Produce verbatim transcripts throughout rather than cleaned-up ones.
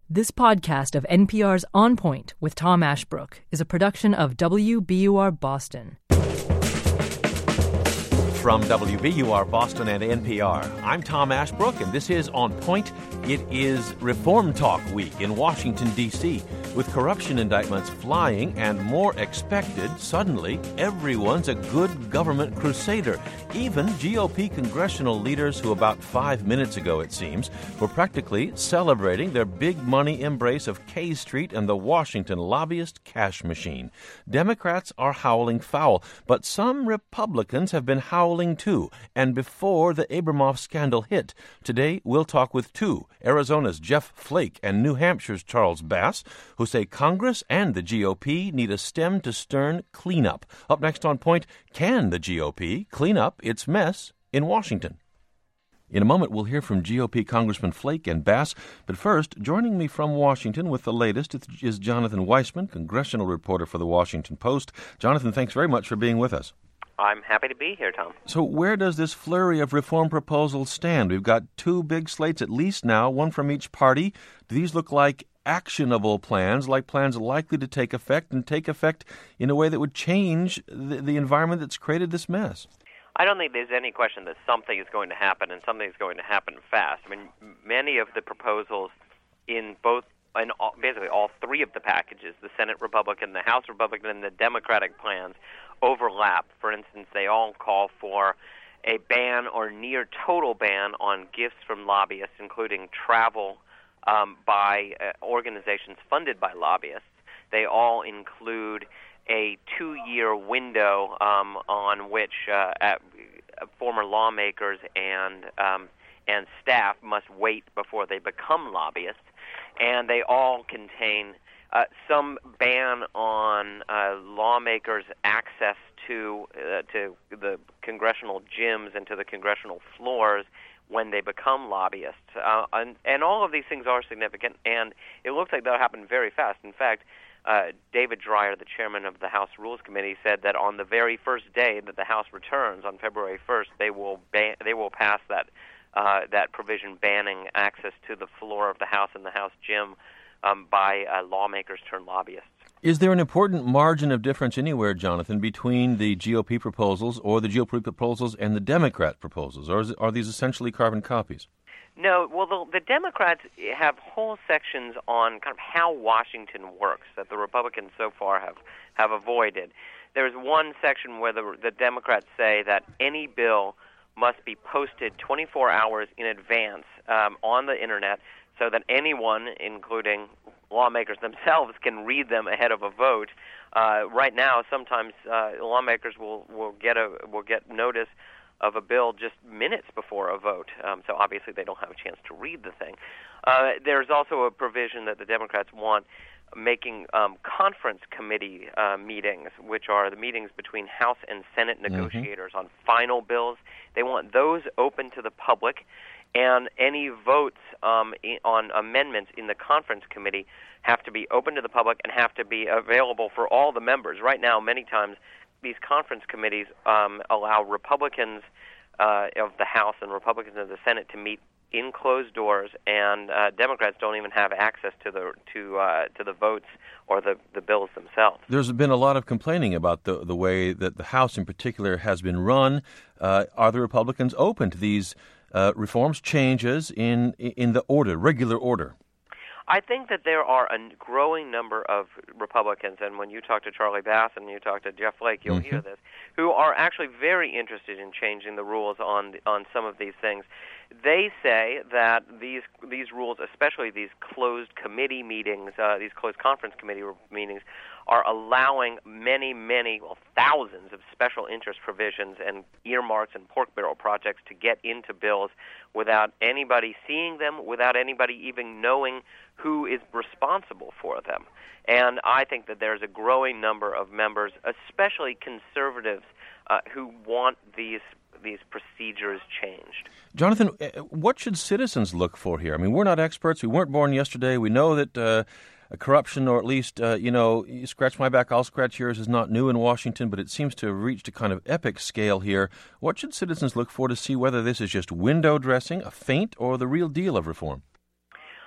This podcast of N P R's On Point with Tom Ashbrook is a production of W B U R Boston. From W B U R Boston and N P R, I'm Tom Ashbrook, and this is On Point. It is Reform Talk Week in Washington, D C With corruption indictments flying and more expected, suddenly everyone's a good government crusader. Even G O P congressional leaders who about five minutes ago, it seems, were practically celebrating their big money embrace of K Street and the Washington lobbyist cash machine. Democrats are howling foul, but some Republicans have been howling too. And before the Abramoff scandal hit, today we'll talk with two, Arizona's Jeff Flake and New Hampshire's Charles Bass, who say Congress and the G O P need a stem-to-stern cleanup. Up next on Point, can the G O P clean up its mess in Washington? In a moment, we'll hear from G O P Congressman Flake and Bass. But first, joining me from Washington with the latest is Jonathan Weissman, congressional reporter for the Washington Post. Jonathan, thanks very much for being with us. I'm happy to be here, Tom. So where does this flurry of reform proposals stand? We've got two big slates at least now, one from each party. Do these look like actionable plans, like plans likely to take effect and take effect in a way that would change the, the environment that's created this mess? I don't think there's any question that something is going to happen, and something is going to happen fast. I mean, many of the proposals in both, in all, basically all three of the packages, the Senate Republican, the House Republican, and the Democratic plans, overlap. For instance, they all call for a ban or near total ban on gifts from lobbyists, including travel um, by uh, organizations funded by lobbyists. They all include a two-year window um, on which uh, at, uh, former lawmakers and um, and staff must wait before they become lobbyists. And they all contain uh, some ban on uh, lawmakers' access to uh, to the congressional gyms and to the congressional floors when they become lobbyists. Uh, and, and all of these things are significant, and it looks like they'll happen very fast. In fact, uh, David Dreyer, the chairman of the House Rules Committee, said that on the very first day that the House returns, on February first, they will ban- they will pass that uh, that provision banning access to the floor of the House and the House gym um, by uh, lawmakers turned lobbyists. Is there an important margin of difference anywhere, Jonathan, between the G O P proposals or the G O P proposals and the Democrat proposals, or is it, are these essentially carbon copies? No, well, the, the Democrats have whole sections on kind of how Washington works that the Republicans so far have, have avoided. There's one section where the, the Democrats say that any bill must be posted twenty-four hours in advance um, on the Internet so that anyone, including lawmakers themselves, can read them ahead of a vote. Uh, right now, sometimes uh, lawmakers will, will get a will get notice of a bill just minutes before a vote. Um, so obviously, they don't have a chance to read the thing. Uh, there's also a provision that the Democrats want making um, conference committee uh, meetings, which are the meetings between House and Senate negotiators mm-hmm. on final bills. They want those open to the public. And any votes um, on amendments in the conference committee have to be open to the public and have to be available for all the members. Right now, many times, these conference committees um, allow Republicans uh, of the House and Republicans of the Senate to meet in closed doors, and uh, Democrats don't even have access to the to uh, to the votes or the, the bills themselves. There's been a lot of complaining about the the way that the House, in particular, has been run. Uh, are the Republicans open to these Uh, reforms, changes in in the order, regular order? I think that there are a growing number of Republicans, and when you talk to Charlie Bass and you talk to Jeff Flake, you'll mm-hmm. hear this, who are actually very interested in changing the rules on on some of these things. They say that these these rules, especially these closed committee meetings, uh, these closed conference committee meetings, are allowing many, many, well, thousands of special interest provisions and earmarks and pork barrel projects to get into bills without anybody seeing them, without anybody even knowing who is responsible for them. And I think that there's a growing number of members, especially conservatives, uh, who want these these procedures changed. Jonathan, what should citizens look for here? I mean, we're not experts. We weren't born yesterday. We know that uh, corruption, or at least, uh, you know, you scratch my back, I'll scratch yours, is not new in Washington, but it seems to have reached a kind of epic scale here. What should citizens look for to see whether this is just window dressing, a feint, or the real deal of reform?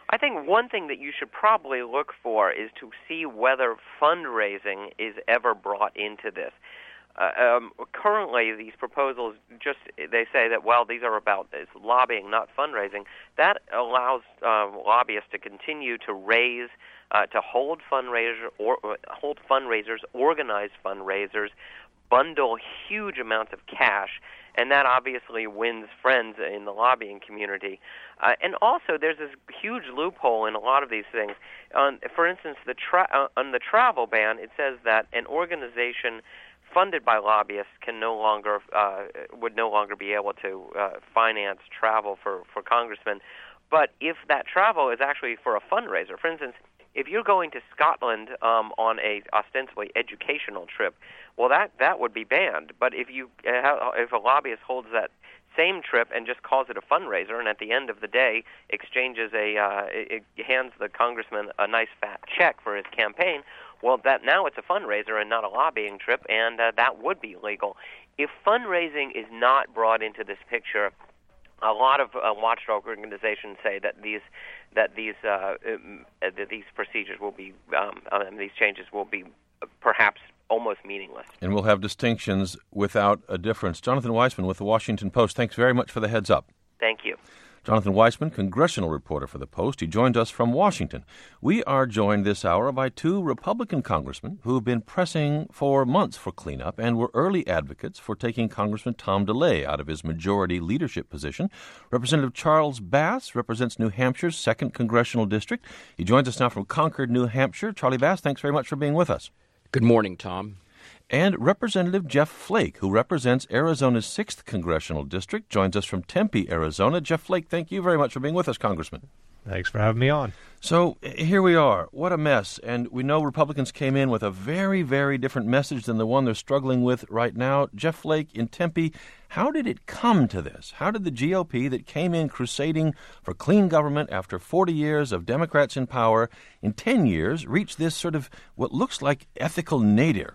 I think one thing that you should probably look for is to see whether fundraising is ever brought into this. Uh, um, currently, these proposals just, they say that, well, these are about it's lobbying, not fundraising. That allows uh, lobbyists to continue to raise, uh, to hold fundraiser or uh, hold fundraisers, organize fundraisers, bundle huge amounts of cash, and that obviously wins friends in the lobbying community. Uh, and also, there's this huge loophole in a lot of these things. Um, for instance, the tra- uh, on the travel ban, it says that an organization funded by lobbyists can no longer uh, would no longer be able to uh, finance travel for, for congressmen. But if that travel is actually for a fundraiser, for instance, if you're going to Scotland um, on a ostensibly educational trip, well, that that would be banned. But if you uh, if a lobbyist holds that same trip and just calls it a fundraiser, and at the end of the day exchanges a uh, it, it hands the congressman a nice fat check for his campaign, well, that now it's a fundraiser and not a lobbying trip, and uh, that would be legal. If fundraising is not brought into this picture, a lot of uh, watchdog organizations say that these that these uh, um, uh, that these procedures will be um, uh, these changes will be uh, perhaps almost meaningless. And we'll have distinctions without a difference. Jonathan Weissman with the Washington Post. Thanks very much for the heads up. Thank you. Jonathan Weissman, congressional reporter for the Post. He joined us from Washington. We are joined this hour by two Republican congressmen who have been pressing for months for cleanup and were early advocates for taking Congressman Tom DeLay out of his majority leadership position. Representative Charles Bass represents New Hampshire's second Congressional District. He joins us now from Concord, New Hampshire. Charlie Bass, thanks very much for being with us. Good morning, Tom. And Representative Jeff Flake, who represents Arizona's sixth Congressional District, joins us from Tempe, Arizona. Jeff Flake, thank you very much for being with us, Congressman. Thanks for having me on. So here we are. What a mess. And we know Republicans came in with a very, very different message than the one they're struggling with right now. Jeff Flake, in Tempe, how did it come to this? How did the G O P that came in crusading for clean government after forty years of Democrats in power, in ten years, reach this sort of what looks like ethical nadir?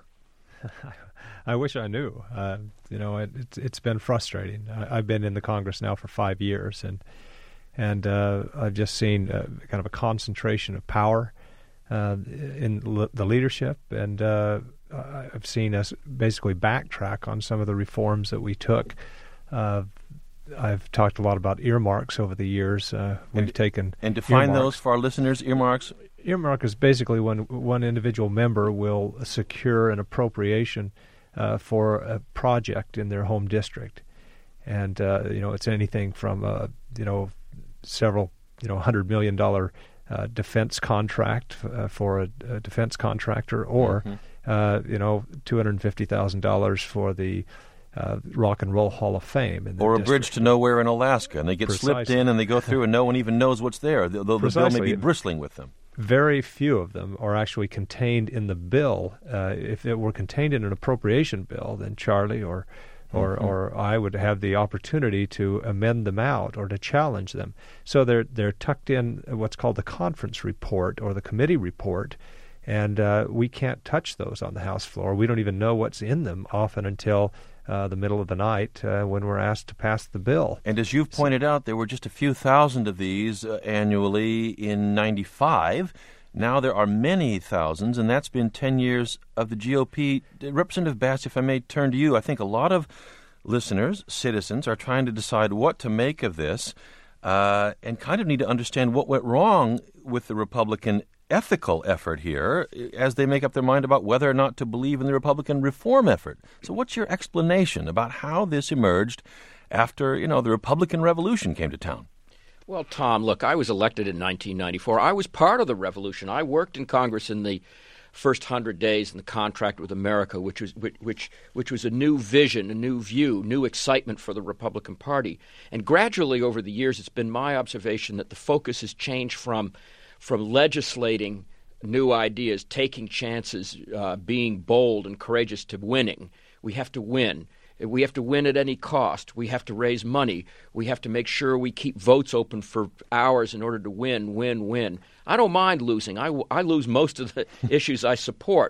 I wish I knew. Uh, you know, it, it's it's been frustrating. I, I've been in the Congress now for five years, and and uh, I've just seen uh, kind of a concentration of power uh, in l- the leadership, and uh, I've seen us basically backtrack on some of the reforms that we took. Uh, I've talked a lot about earmarks over the years. Uh, we've and, taken and define earmarks. those for our listeners. Earmarks. Earmark is basically when one individual member will secure an appropriation uh, for a project in their home district, and uh, you know it's anything from uh, you know several you know hundred million dollar uh, defense contract uh, for a, a defense contractor, or mm-hmm. uh, you know two hundred and fifty thousand dollars for the Uh, Rock and Roll Hall of Fame. In or a district. bridge to nowhere in Alaska, and they get Precisely. slipped in and they go through and no one even knows what's there. The, the, the bill may be bristling with them. Very few of them are actually contained in the bill. Uh, if it were contained in an appropriation bill, then Charlie or or, mm-hmm. or I would have the opportunity to amend them out or to challenge them. So they're they're tucked in what's called the conference report or the committee report, and uh, we can't touch those on the House floor. We don't even know what's in them often until Uh, the middle of the night uh, when we're asked to pass the bill. And as you've pointed out, there were just a few thousand of these uh, annually in ninety-five. Now there are many thousands, and that's been ten years of the G O P. Representative Bass, if I may turn to you, I think a lot of listeners, citizens, are trying to decide what to make of this uh, and kind of need to understand what went wrong with the Republican ethical effort here as they make up their mind about whether or not to believe in the Republican reform effort. So what's your explanation about how this emerged after, you know, the Republican Revolution came to town? Well, Tom, look, I was elected in nineteen ninety-four. I was part of the revolution. I worked in Congress in the first hundred days in the Contract with America, which was which, which which was a new vision, a new view, new excitement for the Republican Party. And gradually over the years, it's been my observation that the focus has changed from from legislating new ideas, taking chances, uh, being bold and courageous, to winning. We have to win. We have to win at any cost. We have to raise money. We have to make sure we keep votes open for hours in order to win, win, win. I don't mind losing. I, I lose most of the issues I support.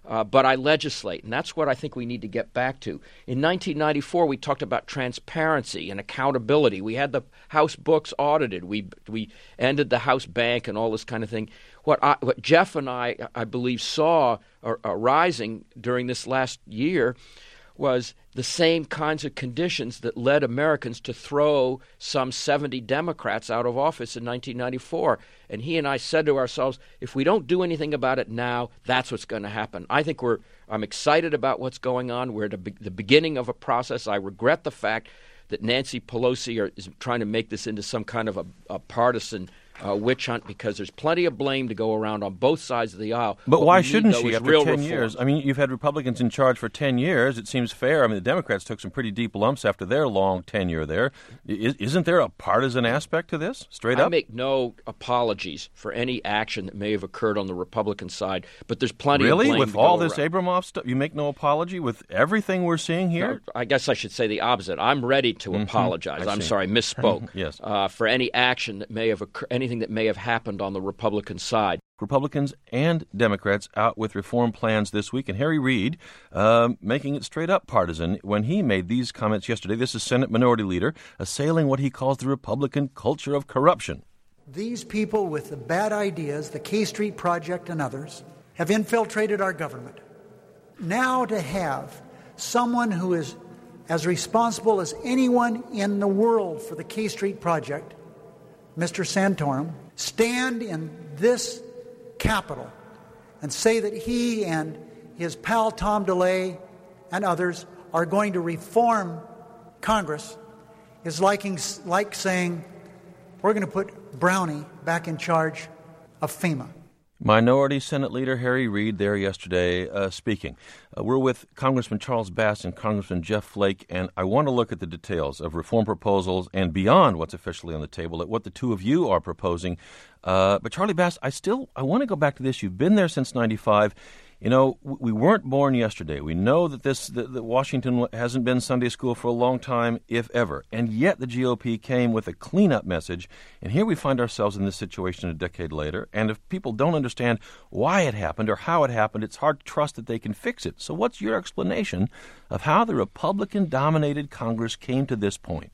Uh, but I legislate, and that's what I think we need to get back to. In nineteen ninety-four, we talked about transparency and accountability. We had the House books audited. We we ended the House bank and all this kind of thing. What I, what Jeff and I, I believe, saw arising during this last year was the same kinds of conditions that led Americans to throw some seventy Democrats out of office in nineteen ninety-four. And he and I said to ourselves, if we don't do anything about it now, that's what's going to happen. I think we're I'm excited about what's going on. We're at the, the beginning of a process. I regret the fact that Nancy Pelosi are, is trying to make this into some kind of a, a partisan Uh, witch hunt, because there's plenty of blame to go around on both sides of the aisle. But what why need, shouldn't though, she after real ten reform. years? I mean, you've had Republicans in charge for ten years. It seems fair. I mean, the Democrats took some pretty deep lumps after their long tenure there. I, isn't there a partisan aspect to this, straight I up? I make no apologies for any action that may have occurred on the Republican side, but there's plenty really? of blame With to all go this around. Abramoff stuff, you make no apology with everything we're seeing here? No, I guess I should say the opposite. I'm ready to Mm-hmm. apologize. I I'm see. sorry, misspoke. Yes. Uh, for any action that may have occurred, anything that may have happened on the Republican side. Republicans and Democrats out with reform plans this week, and Harry Reid uh, making it straight up partisan when he made these comments yesterday. This is Senate Minority Leader assailing what he calls the Republican culture of corruption. These people with the bad ideas, the K Street Project and others, have infiltrated our government. Now to have someone who is as responsible as anyone in the world for the K Street Project, Mister Santorum, stand in this Capitol and say that he and his pal Tom DeLay and others are going to reform Congress is liking, like saying we're going to put Brownie back in charge of FEMA. Minority Senate Leader Harry Reid there yesterday uh, speaking. Uh, we're with Congressman Charles Bass and Congressman Jeff Flake, and I want to look at the details of reform proposals and beyond what's officially on the table, at what the two of you are proposing. Uh, but Charlie Bass, I still I want to go back to this. You've been there since ninety-five. You know, we weren't born yesterday. We know that this that, that Washington hasn't been Sunday school for a long time, if ever. And yet the G O P came with a cleanup message. And here we find ourselves in this situation a decade later. And if people don't understand why it happened or how it happened, it's hard to trust that they can fix it. So what's your explanation of how the Republican-dominated Congress came to this point?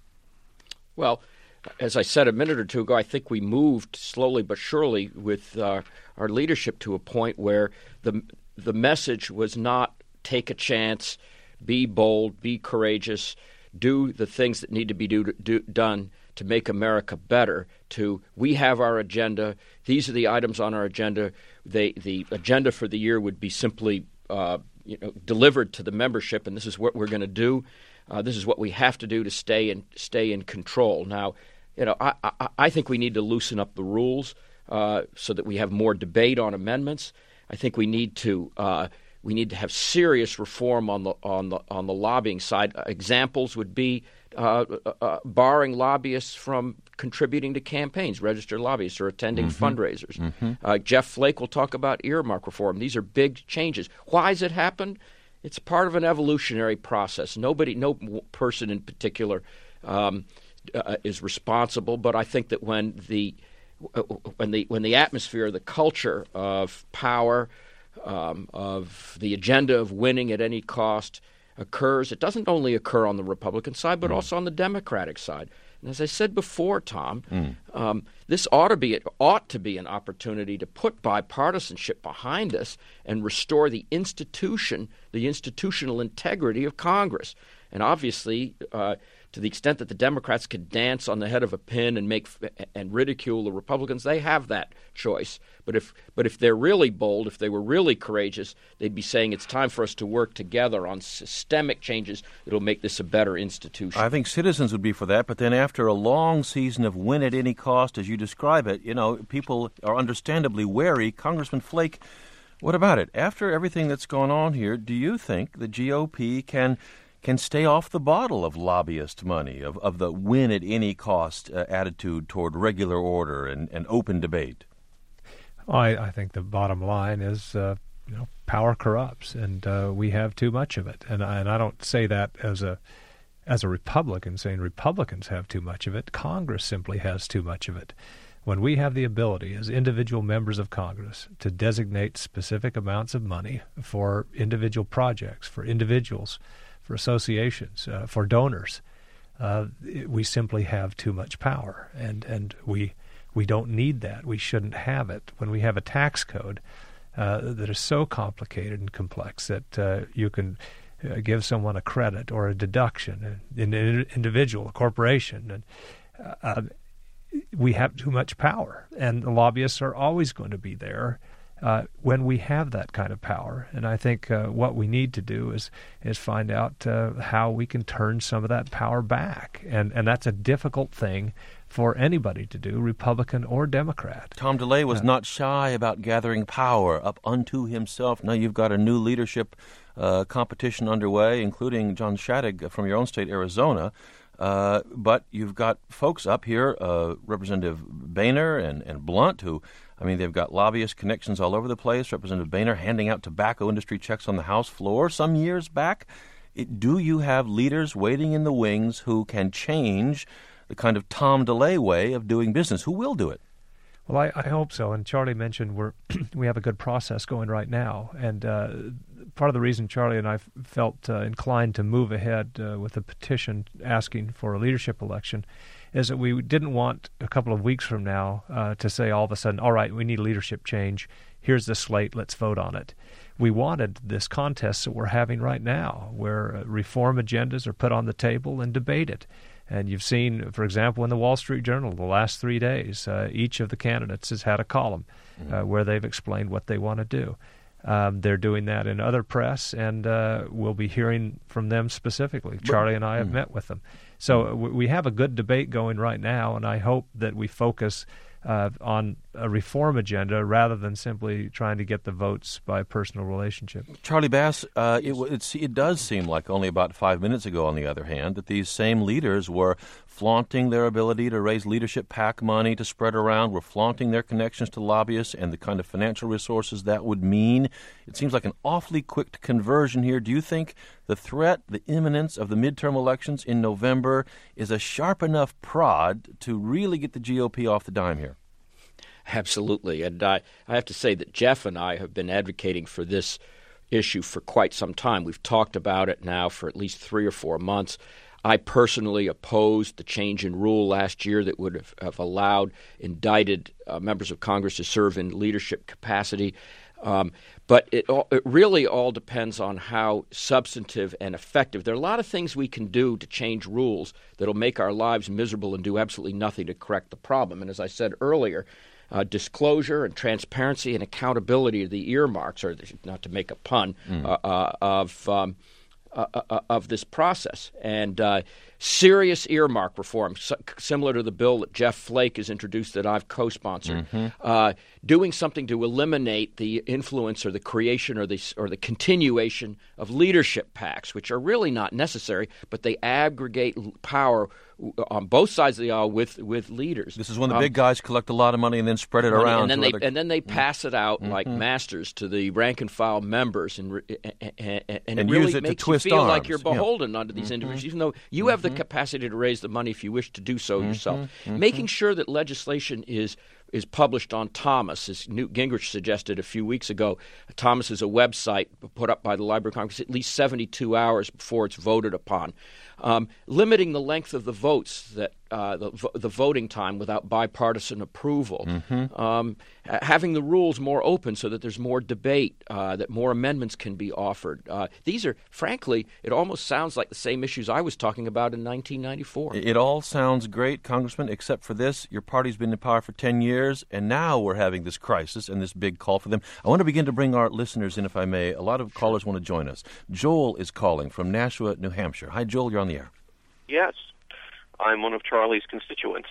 Well, as I said a minute or two ago, I think we moved slowly but surely with uh, our leadership to a point where the the message was not take a chance, be bold, be courageous, do the things that need to be do, do, done to make America better, to we have our agenda, these are the items on our agenda. They, the agenda for the year would be simply uh, you know, delivered to the membership, and this is what we're going to do. Uh, this is what we have to do to stay in, stay in control. Now, you know, I, I, I think we need to loosen up the rules uh, so that we have more debate on amendments. I think we need to uh, we need to have serious reform on the on the on the lobbying side. Uh, examples would be uh, uh, barring lobbyists from contributing to campaigns, registered lobbyists, or attending mm-hmm. fundraisers. Mm-hmm. Uh, Jeff Flake will talk about earmark reform. These are big changes. Why has it happened? It's part of an evolutionary process. Nobody, no person in particular, um, uh, is responsible. But I think that when the When the when the atmosphere, the culture of power, um, of the agenda of winning at any cost occurs, it doesn't only occur on the Republican side, but mm. also on the Democratic side. And as I said before, Tom, mm. um, this ought to be it ought to be an opportunity to put bipartisanship behind us and restore the institution, the institutional integrity of Congress. And obviously, uh, to the extent that the Democrats could dance on the head of a pin and make and ridicule the Republicans, they have that choice. But if but if they're really bold, if they were really courageous, they'd be saying it's time for us to work together on systemic changes that'll make this a better institution. I think citizens would be for that. But then after a long season of win at any cost, as you describe it, you know, people are understandably wary. Congressman Flake, what about it? After everything that's gone on here, do you think the G O P can can stay off the bottle of lobbyist money, of, of the win-at-any-cost uh, attitude toward regular order and, and open debate? I, I think the bottom line is, uh, you know, power corrupts, and uh, we have too much of it. And I, and I don't say that as a as a Republican, saying Republicans have too much of it. Congress simply has too much of it. when we have the ability as individual members of Congress to designate specific amounts of money for individual projects, for individuals, for associations, uh, for donors, uh, we simply have too much power, and and we we don't need that. We shouldn't have it. When we have a tax code uh, that is so complicated and complex that uh, you can uh, give someone a credit or a deduction, an individual, a corporation, and uh, we have too much power, and the lobbyists are always going to be there uh, when we have that kind of power. And I think uh, what we need to do is is find out uh, how we can turn some of that power back, and and that's a difficult thing for anybody to do, Republican or Democrat. Tom DeLay was uh, not shy about gathering power up unto himself. Now you've got a new leadership uh, competition underway, including John Shadegg from your own state, Arizona. Uh, but you've got folks up here, uh, Representative Boehner and, and Blunt, who, I mean, they've got lobbyist connections all over the place. Representative Boehner handing out tobacco industry checks on the House floor some years back. It, do you have leaders waiting in the wings who can change the kind of Tom DeLay way of doing business? Who will do it? Well, I, I hope so. And Charlie mentioned we're we have a good process going right now. And uh, part of the reason Charlie and I f- felt uh, inclined to move ahead uh, with a petition asking for a leadership election is that we didn't want a couple of weeks from now uh, to say all of a sudden, all right, we need leadership change. Here's the slate. Let's vote on it. We wanted this contest that we're having right now, where uh, reform agendas are put on the table and debated. And you've seen, for example, in the Wall Street Journal, the last three days, uh, each of the candidates has had a column uh, mm-hmm. where they've explained what they want to do. Um, they're doing that in other press, and uh, we'll be hearing from them specifically. But, Charlie and I have mm-hmm. met with them. So uh, we have a good debate going right now, and I hope that we focus uh, on a reform agenda rather than simply trying to get the votes by personal relationship. Charlie Bass, uh, it, it's, it does seem like only about five minutes ago, on the other hand, that these same leaders were flaunting their ability to raise leadership PAC money to spread around, were flaunting their connections to lobbyists and the kind of financial resources that would mean. It seems like an awfully quick conversion here. Do you think the threat, the imminence of the midterm elections in November is a sharp enough prod to really get the G O P off the dime here? Absolutely. And I, I have to say that Jeff and I have been advocating for this issue for quite some time. We've talked about it now for at least three or four months. I personally opposed the change in rule last year that would have, have allowed indicted uh, members of Congress to serve in leadership capacity. Um, but it, all, it really all depends on how substantive and effective. There are a lot of things we can do to change rules that will make our lives miserable and do absolutely nothing to correct the problem. And as I said earlier, Uh, disclosure and transparency and accountability of the earmarks, or not to make a pun, mm. uh, uh, of um, uh, uh, of this process. And uh, serious earmark reform, s- similar to the bill that Jeff Flake has introduced that I've co-sponsored, mm-hmm. uh, doing something to eliminate the influence or the creation or the or the continuation of leadership PACs, which are really not necessary, but they aggregate power on both sides of the aisle with, with leaders. This is when the um, big guys collect a lot of money and then spread it money, around. And then, to they, other... and then they pass it out mm-hmm. like masters to the rank-and-file members, and, and, and, and, and it really use it makes to twist you feel arms. like you're beholden yeah. under these mm-hmm. individuals, even though you mm-hmm. have the capacity to raise the money if you wish to do so mm-hmm. yourself. Mm-hmm. Making sure that legislation is is published on Thomas, as Newt Gingrich suggested a few weeks ago. Thomas is a website put up by the Library of Congress at least seventy-two hours before it's voted upon. Um, limiting the length of the votes, that uh, the, the voting time without bipartisan approval. Mm-hmm. Um, having the rules more open so that there's more debate, uh, that more amendments can be offered. Uh, these are, frankly, it almost sounds like the same issues I was talking about in nineteen ninety-four. It all sounds great, Congressman, except for this. Your party's been in power for ten years, and now we're having this crisis and this big call for them. I want to begin to bring our listeners in, if I may. A lot of callers want to join us. Joel is calling from Nashua, New Hampshire. Hi, Joel. You're on the air. Yes. I'm one of Charlie's constituents.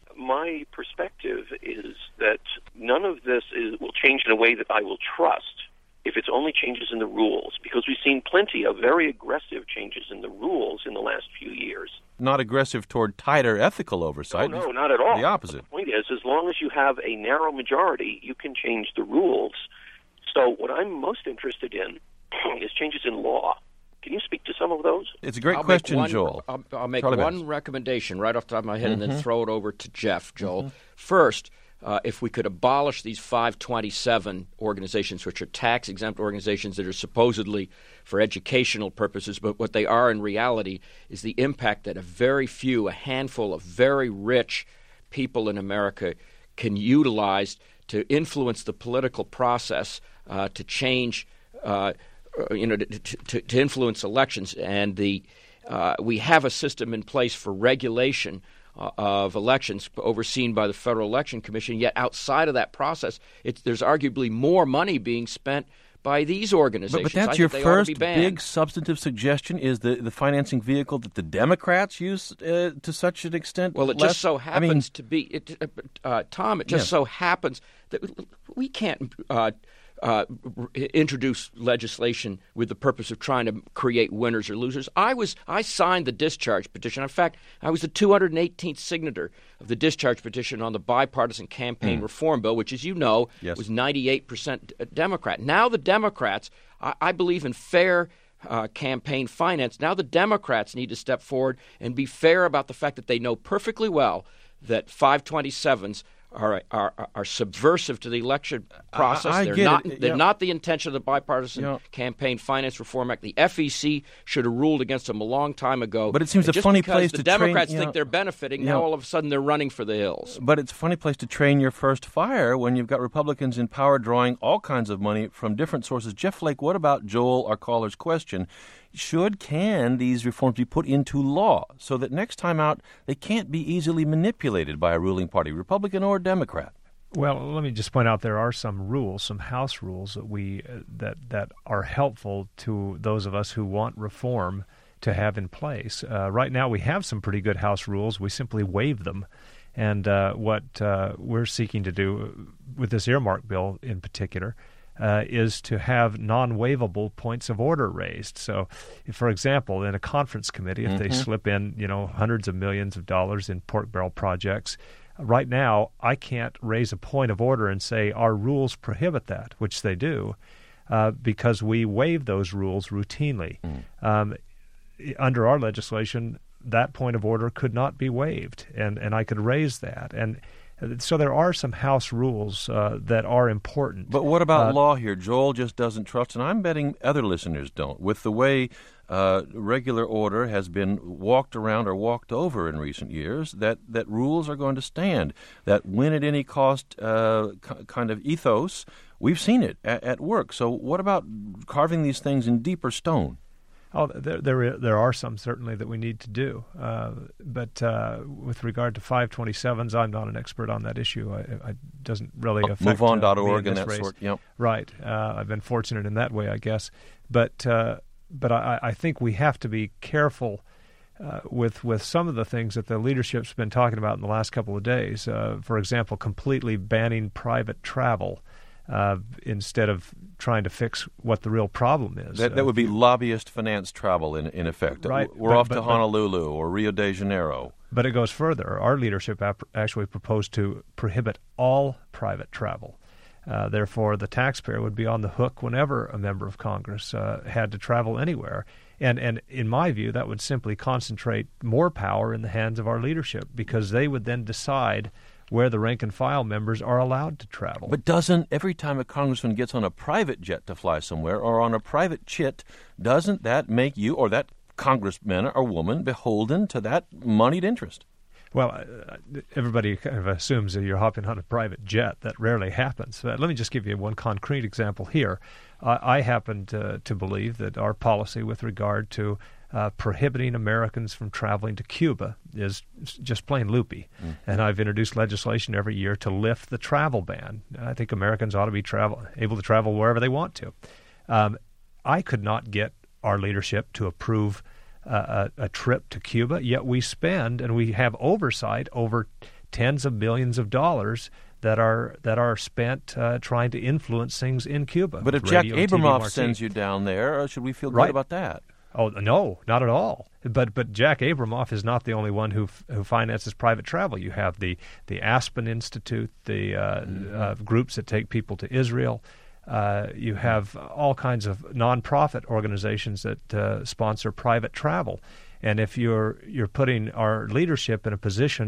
My perspective is that none of this is, will change in a way that I will trust if it's only changes in the rules, because we've seen plenty of very aggressive changes in the rules in the last few years. Not aggressive toward tighter ethical oversight. No, no, not at all. The opposite. The point is, as long as you have a narrow majority, you can change the rules. So what I'm most interested in is changes in law. Can you speak to some of those? It's a great I'll question, one, Joel. I'll, I'll make Charlie one Bass. recommendation right off the top of my head, mm-hmm. and then throw it over to Jeff, Joel. Mm-hmm. First, uh, if we could abolish these five twenty-seven organizations, which are tax-exempt organizations that are supposedly for educational purposes, but what they are in reality is the impact that a very few, a handful of very rich people in America can utilize to influence the political process, uh, to change, uh, you know, to, to, to influence elections. And the uh, we have a system in place for regulation uh, of elections overseen by the Federal Election Commission, yet outside of that process, it's, there's arguably more money being spent by these organizations. But, but that's your first big substantive suggestion, is the, the financing vehicle that the Democrats use uh, to such an extent? Well, it less? just so happens I mean, to be, it, uh, Tom, it just yeah. so happens that we can't uh, uh, introduce legislation with the purpose of trying to create winners or losers. I was I signed the discharge petition. In fact, I was the two hundred eighteenth signator of the discharge petition on the bipartisan campaign mm. reform bill, which, as you know, yes. was ninety-eight percent Democrat. Now the Democrats, I, I believe in fair uh, campaign finance. Now the Democrats need to step forward and be fair about the fact that they know perfectly well that five twenty-sevens Are, are are subversive to the election process. I, I they're get not it. they're yeah. not the intention of the Bipartisan yeah. Campaign Finance Reform Act. The F E C should have ruled against them a long time ago. But it seems and a funny place the to Democrats train, think know, they're benefiting. you Now know, all of a sudden they're running for the hills. But it's a funny place to train your first fire when you've got Republicans in power drawing all kinds of money from different sources. Jeff Flake, what about Joel, our caller's question? Should, can these reforms be put into law so that next time out they can't be easily manipulated by a ruling party, Republican or Democrat? Well, let me just point out there are some rules, some House rules that we uh, that that are helpful to those of us who want reform to have in place. Uh, right now, we have some pretty good House rules. We simply waive them, and uh, what uh, we're seeking to do with this earmark bill in particular uh, is to have non-waivable points of order raised. So, if, for example, in a conference committee, if mm-hmm. they slip in, you know, hundreds of millions of dollars in pork barrel projects. Right now, I can't raise a point of order and say our rules prohibit that, which they do, uh, because we waive those rules routinely. Mm. Um, under our legislation, that point of order could not be waived, and, and I could raise that. And so there are some House rules uh, that are important. But what about uh, law here? Joel just doesn't trust, and I'm betting other listeners don't, with the way uh, regular order has been walked around or walked over in recent years, that, that rules are going to stand, that win at any cost uh, k- kind of ethos, we've seen it at, at work. So what about carving these things in deeper stone? Oh, there, there, there are some certainly that we need to do, uh, but uh, with regard to five twenty-sevens, I'm not an expert on that issue. I, I doesn't really affect move on dot org uh, and that race. sort. Yep. Right. Uh, I've been fortunate in that way, I guess. But uh, but I, I think we have to be careful uh, with with some of the things that the leadership's been talking about in the last couple of days. Uh, for example, completely banning private travel. Uh, instead of trying to fix what the real problem is. That, that would be lobbyist finance travel, in in effect. Right. We're but, off but, to Honolulu or Rio de Janeiro. But it goes further. Our leadership ap- actually proposed to prohibit all private travel. Uh, therefore, the taxpayer would be on the hook whenever a member of Congress uh, had to travel anywhere. And, and in my view, that would simply concentrate more power in the hands of our leadership, because they would then decide where the rank-and-file members are allowed to travel. But doesn't, every time a congressman gets on a private jet to fly somewhere or on a private chit, doesn't that make you or that congressman or woman beholden to that moneyed interest? Well, uh, everybody kind of assumes that you're hopping on a private jet. That rarely happens. But let me just give you one concrete example here. Uh, I happen to, to believe that our policy with regard to Uh, prohibiting Americans from traveling to Cuba is just plain loopy. Mm. And I've introduced legislation every year to lift the travel ban. I think Americans ought to be travel, able to travel wherever they want to. Um, I could not get our leadership to approve uh, a, a trip to Cuba, yet we spend and we have oversight over tens of millions of dollars that are that are spent uh, trying to influence things in Cuba. But if Jack Abramoff sends you down there, should we feel good right. about that? Oh, no, not at all. But but Jack Abramoff is not the only one who f- who finances private travel. You have the, the Aspen Institute, the uh, mm-hmm. uh, groups that take people to Israel. Uh, you have all kinds of nonprofit organizations that uh, sponsor private travel. And if you're you're putting our leadership in a position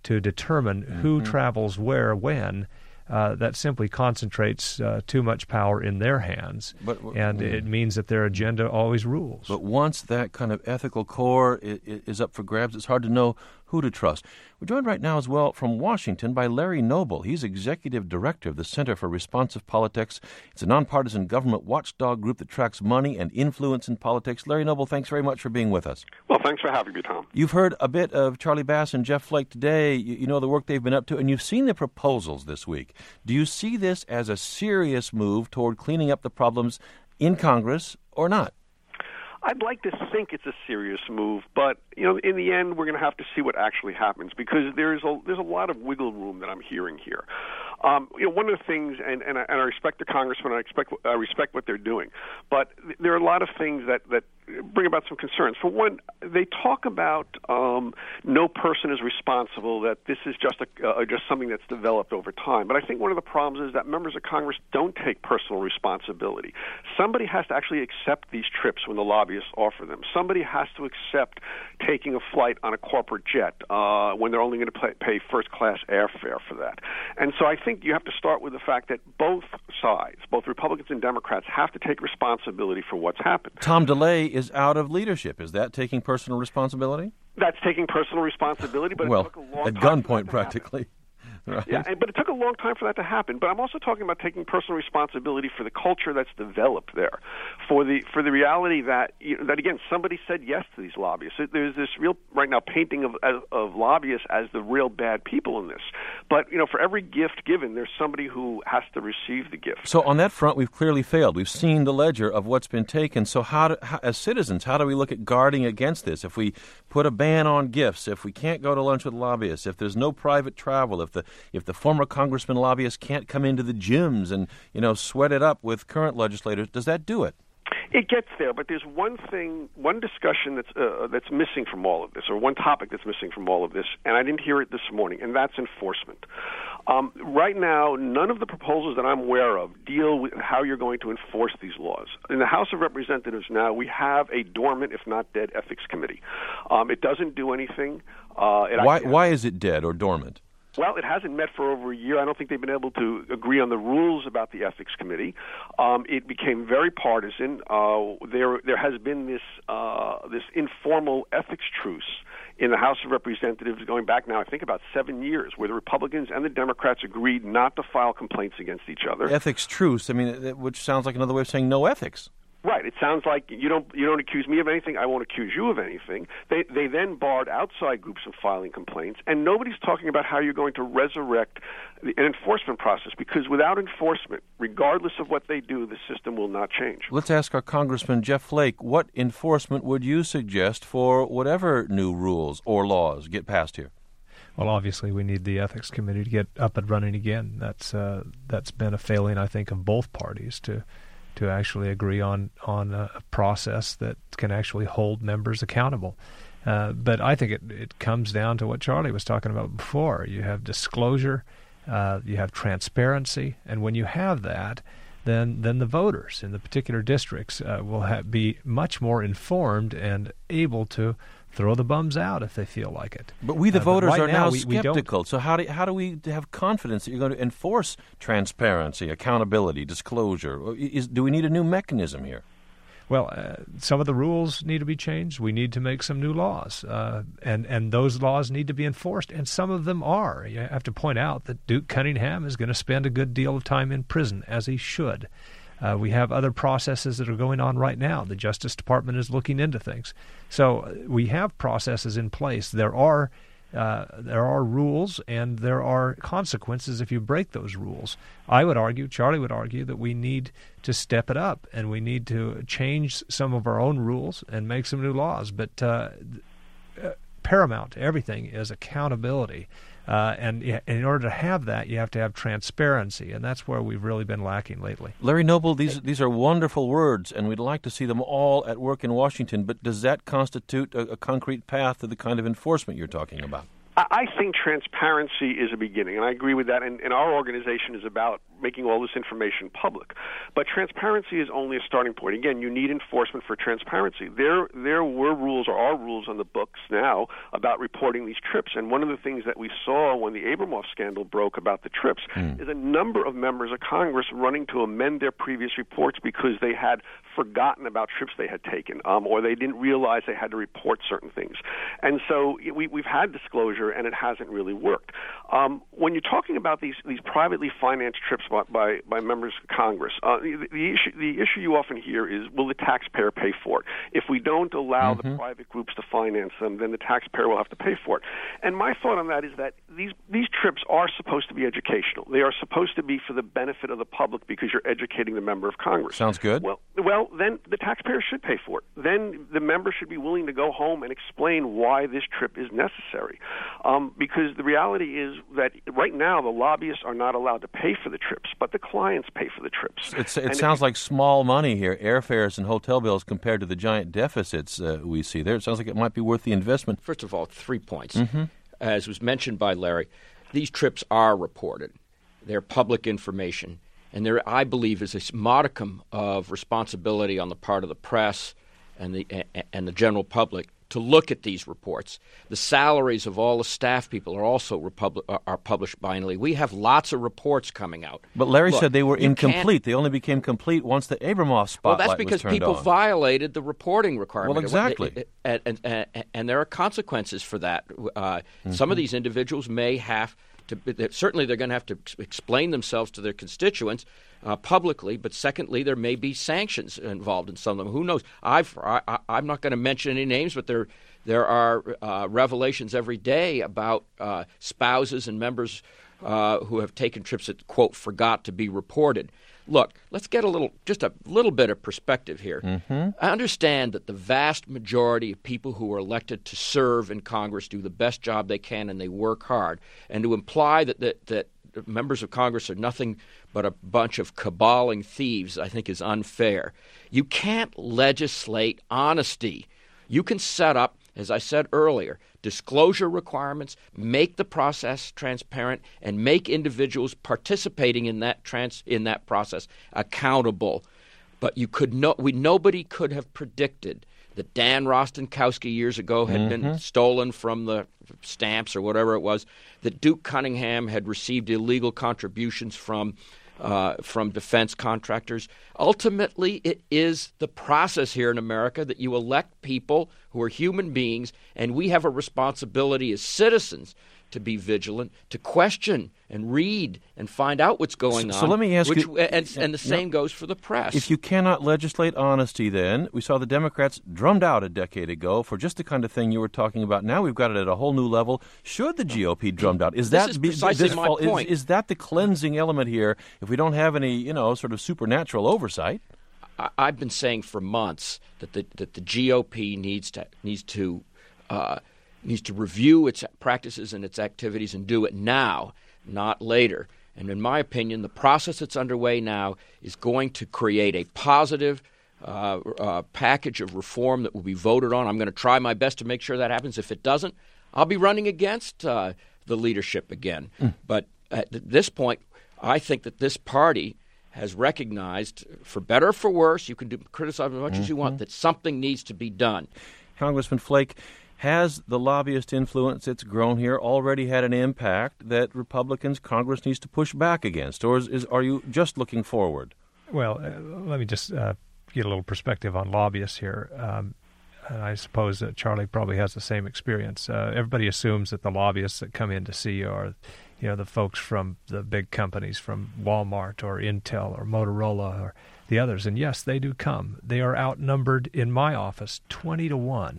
to determine mm-hmm. who travels where when, uh, that simply concentrates uh, too much power in their hands, but, and mm. it means that their agenda always rules. But once that kind of ethical core is up for grabs, it's hard to know who to trust. We're joined right now as well from Washington by Larry Noble. He's Executive Director of the Center for Responsive Politics. It's a nonpartisan government watchdog group that tracks money and influence in politics. Larry Noble, thanks very much for being with us. Well, thanks for having me, Tom. You've heard a bit of Charlie Bass and Jeff Flake today. You, you know the work they've been up to, and you've seen the proposals this week. Do you see this as a serious move toward cleaning up the problems in Congress or not? I'd like to think it's a serious move, but you know, in the end, we're going to have to see what actually happens because there's a there's a lot of wiggle room that I'm hearing here. Um, you know, one of the things, and, and, I, and I respect the congressman, I expect I respect what they're doing, but there are a lot of things that, that bring about some concerns. For one, they talk about um, no person is responsible, that this is just a, uh, just something that's developed over time. But I think one of the problems is that members of Congress don't take personal responsibility. Somebody has to actually accept these trips when the lobbyists offer them. Somebody has to accept taking a flight on a corporate jet uh, when they're only going to pay, pay first-class airfare for that. And so I think you have to start with the fact that both sides, both Republicans and Democrats, have to take responsibility for what's happened. Tom DeLay is out of leadership. Is that taking personal responsibility? That's taking personal responsibility, but well, it took a long at time gunpoint, practically. Right. Yeah, and, but it took a long time for that to happen. But I'm also talking about taking personal responsibility for the culture that's developed there, for the for the reality that you know, that again somebody said yes to these lobbyists. There's this real right now painting of of lobbyists as the real bad people in this. But you know, for every gift given, there's somebody who has to receive the gift. So on that front, we've clearly failed. We've seen the ledger of what's been taken. So how, do, how as citizens, how do we look at guarding against this? If we put a ban on gifts, if we can't go to lunch with lobbyists, if there's no private travel, if the if the former congressman lobbyists can't come into the gyms and, you know, sweat it up with current legislators, does that do it? It gets there, but there's one thing, one discussion that's uh, that's missing from all of this, or one topic that's missing from all of this, and I didn't hear it this morning, and that's enforcement. Um, right now, none of the proposals that I'm aware of deal with how you're going to enforce these laws. In the House of Representatives now, we have a dormant, if not dead, ethics committee. Um, it doesn't do anything. Uh, it why, why is it dead or dormant? Well, it hasn't met for over a year. I don't think they've been able to agree on the rules about the ethics committee. Um, it became very partisan. Uh, there, there has been this uh, this informal ethics truce in the House of Representatives going back now, I think, about seven years, where the Republicans and the Democrats agreed not to file complaints against each other. Ethics truce, I mean, which sounds like another way of saying no ethics. Right. It sounds like you don't you don't accuse me of anything. I won't accuse you of anything. They they then barred outside groups from filing complaints, and nobody's talking about how you're going to resurrect the, an enforcement process, because without enforcement, regardless of what they do, the system will not change. Let's ask our Congressman Jeff Flake, what enforcement would you suggest for whatever new rules or laws get passed here? Well, obviously, we need the ethics committee to get up and running again. That's uh, that's been a failing, I think, of both parties to. to actually agree on, on a process that can actually hold members accountable. Uh, but I think it, it comes down to what Charlie was talking about before. You have disclosure, uh, you have transparency, and when you have that, then then the voters in the particular districts uh, will have, be much more informed and able to throw the bums out if they feel like it. But we, the uh, voters, right are now, now we, skeptical. We so how do how do we have confidence that you're going to enforce transparency, accountability, disclosure? Is, do we need a new mechanism here? Well, uh, some of the rules need to be changed. We need to make some new laws, uh, and and those laws need to be enforced. And some of them are. You have to point out that Duke Cunningham is going to spend a good deal of time in prison, as he should. Uh, we have other processes that are going on right now. The Justice Department is looking into things. So uh, we have processes in place. There are uh, there are rules and there are consequences if you break those rules. I would argue, Charlie would argue, that we need to step it up and we need to change some of our own rules and make some new laws. But uh, paramount to everything is accountability. Uh, and in order to have that, you have to have transparency, and that's where we've really been lacking lately. Larry Noble, these these are wonderful words, and we'd like to see them all at work in Washington, but does that constitute a, a concrete path to the kind of enforcement you're talking about? I think transparency is a beginning, and I agree with that, and, and our organization is about making all this information public. But transparency is only a starting point. Again, you need enforcement for transparency. There, there were rules or are rules on the books now about reporting these trips. And one of the things that we saw when the Abramoff scandal broke about the trips mm. is a number of members of Congress running to amend their previous reports because they had forgotten about trips they had taken, um, or they didn't realize they had to report certain things. And so we, we've had disclosure, and it hasn't really worked. Um, when you're talking about these, these privately financed trips by, by, by members of Congress, uh, the, the, issue, the issue you often hear is, will the taxpayer pay for it? If we don't allow mm-hmm. the private groups to finance them, then the taxpayer will have to pay for it. And my thought on that is that these, these trips are supposed to be educational. They are supposed to be for the benefit of the public because you're educating the member of Congress. Sounds good. Well, well, then the taxpayer should pay for it. Then the member should be willing to go home and explain why this trip is necessary. Um, because the reality is that right now the lobbyists are not allowed to pay for the trips, but the clients pay for the trips. It's, it and sounds like small money here, airfares and hotel bills compared to the giant deficits uh, we see there. It sounds like it might be worth the investment. First of all, three points. Mm-hmm. As was mentioned by Larry, these trips are reported. They're public information. And there, I believe, is a modicum of responsibility on the part of the press and the and the general public to look at these reports. The salaries of all the staff people are also republic, are published biannually. We have lots of reports coming out. But Larry Look, said they were incomplete. They only became complete once the Abramoff spotlight Well, that's because was turned people on. violated the reporting requirement. Well, exactly. And, and, and, and there are consequences for that. Uh, mm-hmm. Some of these individuals may have to – certainly they're going to have to explain themselves to their constituents uh, publicly, but secondly, there may be sanctions involved in some of them. Who knows? I've, I, I'm not going to mention any names, but there there are uh, revelations every day about uh, spouses and members uh, who have taken trips that, quote, forgot to be reported. Look, let's get a little, just a little bit of perspective here. Mm-hmm. I understand that the vast majority of people who are elected to serve in Congress do the best job they can and they work hard. And to imply that, that, that members of Congress are nothing but a bunch of caballing thieves, I think is unfair. You can't legislate honesty. You can set up, as I said earlier, disclosure requirements, make the process transparent, and make individuals participating in that trans in that process accountable. But you could no, we nobody could have predicted that Dan Rostenkowski years ago had mm-hmm. been stolen from the stamps or whatever it was, that Duke Cunningham had received illegal contributions from uh, from defense contractors. Ultimately, it is the process here in America that you elect people who are human beings, and we have a responsibility as citizens to be vigilant, to question and read and find out what's going so, on. So let me ask which, you, and, and the same yep. goes for the press. If you cannot legislate honesty, then we saw the Democrats drummed out a decade ago for just the kind of thing you were talking about. Now we've got it at a whole new level. Should the G O P drummed out? Is this that is be, precisely this my fall, point. Is, is that the cleansing element here? If we don't have any, you know, sort of supernatural oversight. I, I've been saying for months that the that the G O P needs to needs to. Uh, needs to review its practices and its activities and do it now, not later. And in my opinion, the process that's underway now is going to create a positive uh, uh, package of reform that will be voted on. I'm going to try my best to make sure that happens. If it doesn't, I'll be running against uh, the leadership again. Mm. But at this point, I think that this party has recognized, for better or for worse, you can do, criticize as much mm-hmm. as you want, that something needs to be done. Congressman Flake, has the lobbyist influence that's grown here already had an impact that Republicans, Congress needs to push back against? Or is, is are you just looking forward? Well, uh, let me just uh, get a little perspective on lobbyists here. Um, and I suppose that Charlie probably has the same experience. Uh, everybody assumes that the lobbyists that come in to see you are, you know, the folks from the big companies, from Walmart or Intel or Motorola or the others. And yes, they do come. They are outnumbered in my office twenty to one.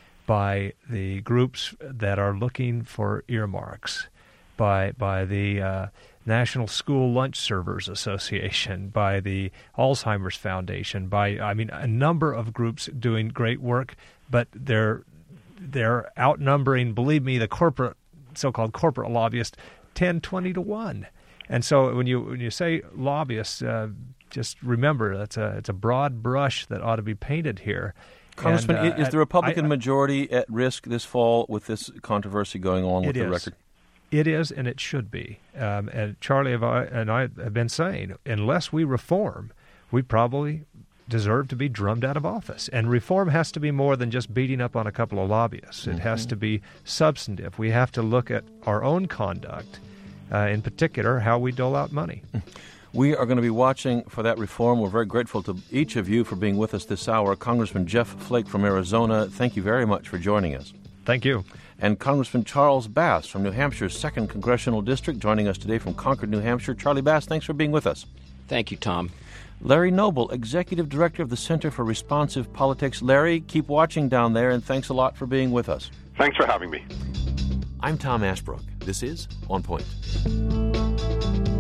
By the groups that are looking for earmarks, by by the uh, National School Lunch Servers Association, by the Alzheimer's Foundation, by I mean a number of groups doing great work, but they're they're outnumbering, believe me, the corporate so-called corporate lobbyists ten, twenty to one. And so when you when you say lobbyists, uh, just remember that's a it's a broad brush that ought to be painted here. Congressman, and, uh, is the Republican I, I, majority at risk this fall with this controversy going on with it the is. record? It is, and it should be. Um, and Charlie have I, and I have been saying, unless we reform, we probably deserve to be drummed out of office. And reform has to be more than just beating up on a couple of lobbyists. Mm-hmm. It has to be substantive. We have to look at our own conduct, uh, in particular, how we dole out money. We are going to be watching for that reform. We're very grateful to each of you for being with us this hour. Congressman Jeff Flake from Arizona, thank you very much for joining us. Thank you. And Congressman Charles Bass from New Hampshire's second Congressional District, joining us today from Concord, New Hampshire. Charlie Bass, thanks for being with us. Thank you, Tom. Larry Noble, Executive Director of the Center for Responsive Politics. Larry, keep watching down there, and thanks a lot for being with us. Thanks for having me. I'm Tom Ashbrook. This is On Point.